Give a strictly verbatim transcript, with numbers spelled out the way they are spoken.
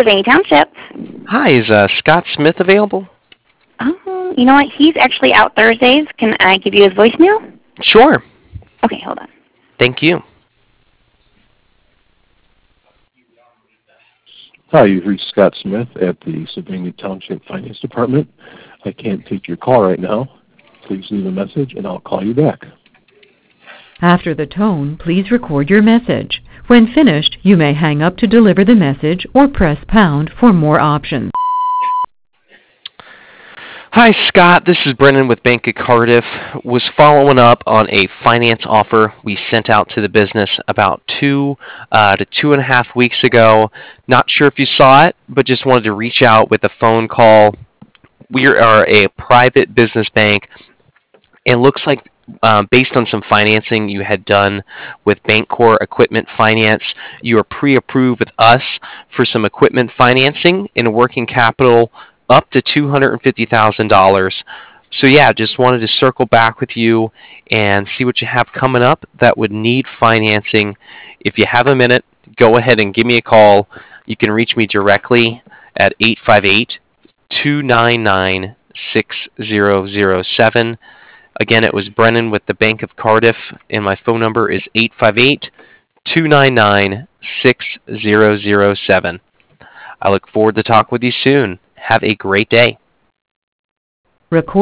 Sylvania Township. Hi, is uh, Scott Smith available? Um, you know what? He's actually out Thursdays. Can I give you his voicemail? Sure. Okay, hold on. Thank you. Hi, you've reached Scott Smith at the Sylvania Township Finance Department. I can't take your call right now. Please leave a message and I'll call you back. After the tone, please record your message. When finished, you may hang up to deliver the message or press pound for more options. Hi, Scott. This is Brendan with Bank of Cardiff. Was following up on a finance offer we sent out to the business about two uh, to two and a half weeks ago. Not sure if you saw it, but just wanted to reach out with a phone call. We are a private business bank. It looks like uh, based on some financing you had done with Bancorp Equipment Finance, you are pre-approved with us for some equipment financing and working capital up to two hundred fifty thousand dollars. So yeah, just wanted to circle back with you and see what you have coming up that would need financing. If you have a minute, go ahead and give me a call. You can reach me directly at eight five eight, two nine nine, six zero zero seven. Again, it was Brennan with the Bank of Cardiff, and my phone number is eight five eight, two nine nine, six zero zero seven. I look forward to talking with you soon. Have a great day. Record